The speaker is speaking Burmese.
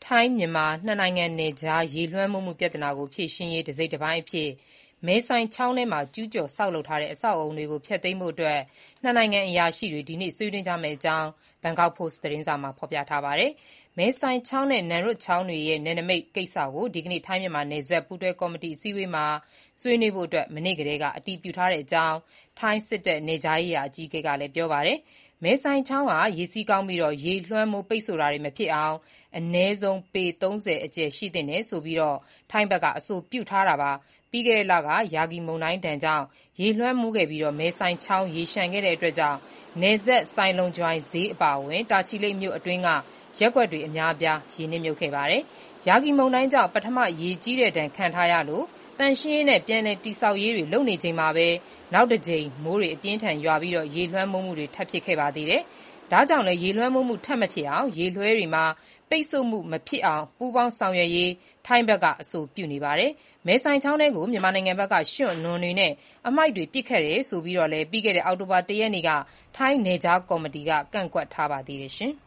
ထိုင်းမြန်မာနှစ်နိုင်ငံနယ်ခြားရေလွှမ်းမိုးမှုပြဿနာကိုဖြေရှင်းရေးတစိတ်တပိုင်းအဖြစ်မဲဆိုင်ချောင်းထဲမှာကျူးကျော်ဆောက်လုပ်ထားတဲ့အဆောက်အအုံတွေကိုဖျက်သိမ်းဖို့နှစ်နိုင်ငံအရာရှိတွေဒီနေ့ဆွေးနွေးကြမယ့်အကြောင်း ဘန်ကောက်ပို့စ်သတင်းစာမှာဖော်ပြထားပါတယ်။မဲဆိုင်ချောင်းနဲ့နမ်ရွတ်ချောင်းတွေရဲ့နယ်နိမိတ်ကိစ္စကိုဒီကနေ့ထိုင်းမြန်မာနယ်စပ်ပူးတွဲကော်မတီအစည်းအဝေးမှာဆွေးနွေးဖို့မနေ့ကတည်းကအတည်ပြုထားတဲ့အကြောင်းထိုင်းစစ်တပ်နယ်ခြားရေးရာအကြီးအကဲကလည်းပြောပါတယ်။မဲဆိုင်ချောင်းဟာရေစီးကောင်းပြီးရေလွှမ်းမိုးပိတ်ဆို့တာတွေမဖြစ်အောင်အနည်းဆုံးပေ 30 အကျယ်ရှိသင့်တယ်ဆိုပြီးထိုင်းဘက်ကအဆိုပြုထားတာပါ။ပြီးခဲ့တဲ့လကယာဂီမုန်တိုင်းဒဏ်ကြောင့်ရေလွှမ်းမိုးခဲ့ပြီးမဲဆိုင်ချောင်းရေလျှံခဲ့တဲ့အတွက်ကြောင့်နယ်စပ်ဆိုင်လုံဂျွိုင်ဈေးအပါအဝင်တာချီလိတ်မြို့အတွင်းကရပ်ကွက်တွေအများအပြားရေနစ်မြုပ်ခဲ့ပါတယ်။ယာဂီမုန်တိုင်းကြောင့်ပထမရေကြီးတဲ့ဒဏ်ခံထားရလို့သန့်ရှင်းရေးနဲ့ပြန်လည်တည်ဆောက်ရေးတွေလုပ်နေချိန်မှာပဲနောက်တစ်ကြိမ်မိုးတွေအပြင်းထန်ရွာပြီးရေလွှမ်းမိုးမှုတွေထပ်ဖြစ်ခဲ့ပါသေးတယ်။ဒါကြောင့်လည်းရေလွှမ်းမိုးမှုထပ်မဖြစ်အောင်ရေလွှဲတွေမှာပိတ်ဆို့မှုမဖြစ်အောင်ပူးပေါင်းဆောင်ရွက်ရေးထိုင်းဘက်ကအဆိုပြုနေပါတယ်။မဲဆိုင်ချောင်းထဲကိုမြန်မာနိုင်ငံဘက်ကရွှံ့နွံတွေနဲ့အမှိုက်တွေပစ်ခဲ့တယ်ဆိုပြီးပြီးခဲ့တဲ့အောက်တိုဘာ 1 ရက်နေ့ကထိုင်းနယ်ခြားကော်မတီကကန့်ကွက်ထားပါသေးတယ်ရှင်။